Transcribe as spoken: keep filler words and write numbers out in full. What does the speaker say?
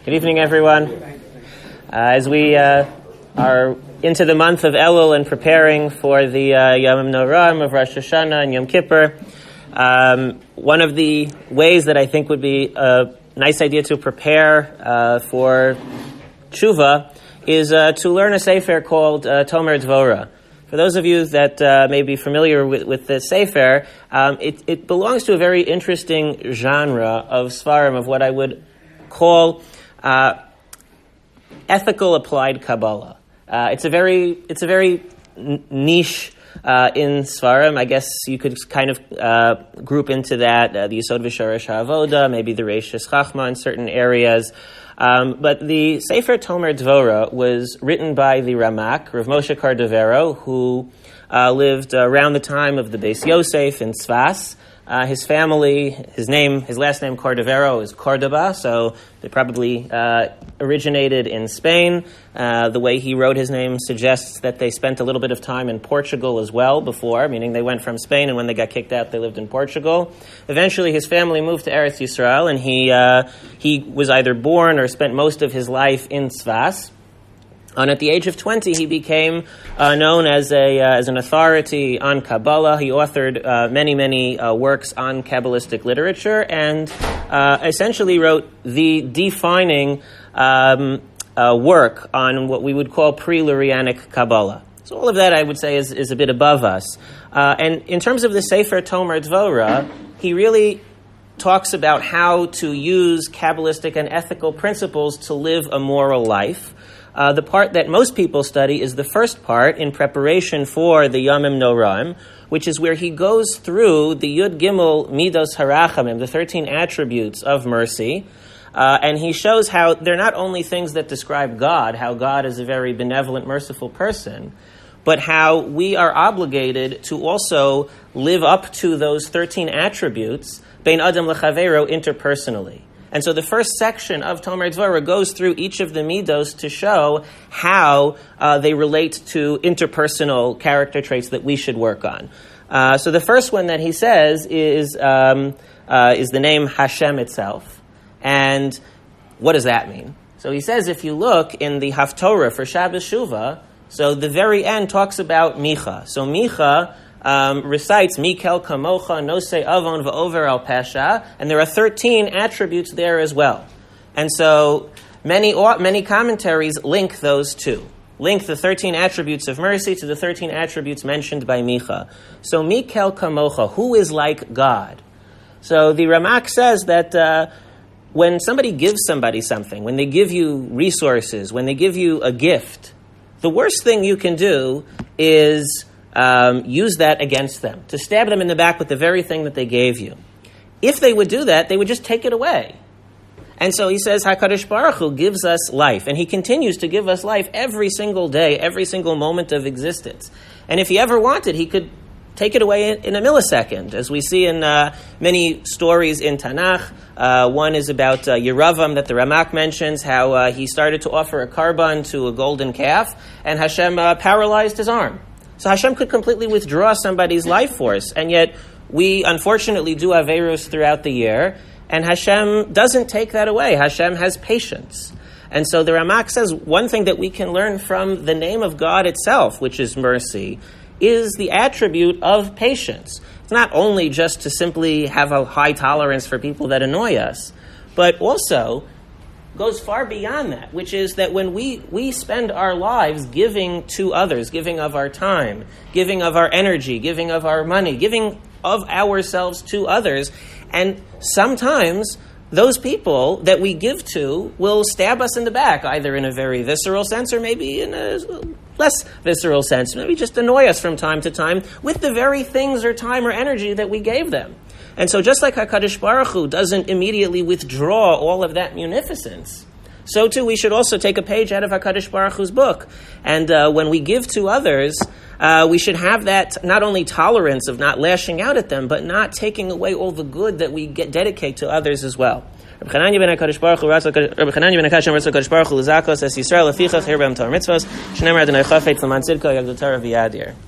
Good evening, everyone. Uh, as we uh, are into the month of Elul and preparing for the uh, Yom Noraim of Rosh Hashanah and Yom Kippur, um, one of the ways that I think would be a nice idea to prepare uh, for Tshuva is uh, to learn a sefer called uh, Tomer Dvorah. For those of you that uh, may be familiar with, with the sefer, um, it, it belongs to a very interesting genre of Sfarim, of what I would call uh, ethical applied Kabbalah. Uh, it's a very it's a very n- niche uh, in Sfarim. I guess you could kind of uh, group into that uh, the Yesod V'Sharash HaAvoda, maybe the Reishis Chachma in certain areas. Um, but the Sefer Tomer Dvorah was written by the Ramak, Rav Moshe Cordovero, who uh, lived uh, around the time of the Beis Yosef in Tzfas. Uh, his family, his name, his last name Cordovero is Cordoba, so they probably uh, originated in Spain. Uh, the way he wrote his name suggests that they spent a little bit of time in Portugal as well before, meaning they went from Spain, and when they got kicked out, they lived in Portugal. Eventually, his family moved to Eretz Yisrael, and he uh, he was either born or spent most of his life in Tzfas. And at the age of twenty, he became uh, known as a uh, as an authority on Kabbalah. He authored uh, many, many uh, works on Kabbalistic literature, and uh, essentially wrote the defining um, uh, work on what we would call pre-Lurianic Kabbalah. So all of that, I would say, is, is a bit above us. Uh, and in terms of the Sefer Tomer Dvorah, he really talks about how to use Kabbalistic and ethical principles to live a moral life. Uh, the part that most people study is the first part in preparation for the Yomim Noraim, which is where he goes through the Yud Gimel Midos Harachamim, the thirteen attributes of mercy, uh, and he shows how they're not only things that describe God, how God is a very benevolent, merciful person, but how we are obligated to also live up to those thirteen attributes, Bein Adam L'Chavero, interpersonally. And so the first section of Tomer Dvorah goes through each of the midos to show how uh, they relate to interpersonal character traits that we should work on. Uh, so the first one that he says is um, uh, is the name Hashem itself. And what does that mean? So he says if you look in the Haftorah for Shabbos Shuvah, so the very end talks about Micha. So Micha Um, recites Mikel Kamocha Nosei Avon Va'over Al Pesha, and there are thirteen attributes there as well. And so many many commentaries link those two, link the thirteen attributes of mercy to the thirteen attributes mentioned by Micha. So Mikel Kamocha, who is like God? So the Ramak says that uh, when somebody gives somebody something, when they give you resources, when they give you a gift, the worst thing you can do is Um, use that against them, to stab them in the back with the very thing that they gave you. If they would do that, they would just take it away. And so he says, HaKadosh Baruch Hu gives us life, and he continues to give us life every single day, every single moment of existence. And if he ever wanted, he could take it away in, in a millisecond, as we see in uh, many stories in Tanakh. Uh, one is about uh, Yeravam that the Ramak mentions, how uh, he started to offer a karban to a golden calf, and Hashem uh, paralyzed his arm. So Hashem could completely withdraw somebody's life force, and yet we unfortunately do Averos throughout the year, and Hashem doesn't take that away. Hashem has patience. And so the Ramak says one thing that we can learn from the name of God itself, which is mercy, is the attribute of patience. It's not only just to simply have a high tolerance for people that annoy us, but also goes far beyond that, which is that when we, we spend our lives giving to others, giving of our time, giving of our energy, giving of our money, giving of ourselves to others, and sometimes those people that we give to will stab us in the back, either in a very visceral sense or maybe in a less visceral sense, maybe just annoy us from time to time with the very things or time or energy that we gave them. And so just like HaKadosh Baruch Hu doesn't immediately withdraw all of that munificence, so too we should also take a page out of HaKadosh Baruch Hu's book. And uh, when we give to others, uh, we should have that not only tolerance of not lashing out at them, but not taking away all the good that we get dedicate to others as well. Rabbi Chananya ben HaKadosh Baruch Hu, Rabbi Chananya ben HaKadosh HaKadosh Baruch Hu, L'zakos es Yisrael, Lefichach, Hirbam Tor Mitzvos, Shneimar Adonai Chafetz L'man Tzidko, Yagdol Torah V'Yadir.